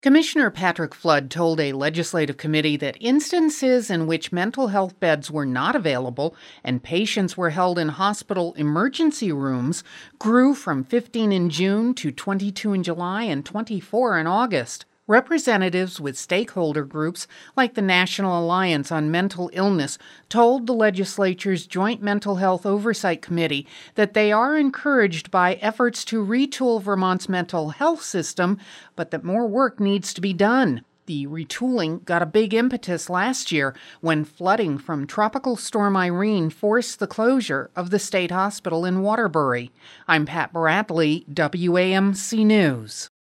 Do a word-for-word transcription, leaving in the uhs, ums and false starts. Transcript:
Commissioner Patrick Flood told a legislative committee that instances in which mental health beds were not available and patients were held in hospital emergency rooms grew from fifteen in June to twenty-two in July and twenty-four in August. Representatives with stakeholder groups like the National Alliance on Mental Illness told the legislature's Joint Mental Health Oversight Committee that they are encouraged by efforts to retool Vermont's mental health system, but that more work needs to be done. The retooling got a big impetus last year when flooding from Tropical Storm Irene forced the closure of the state hospital in Waterbury. I'm Pat Bradley, W A M C News.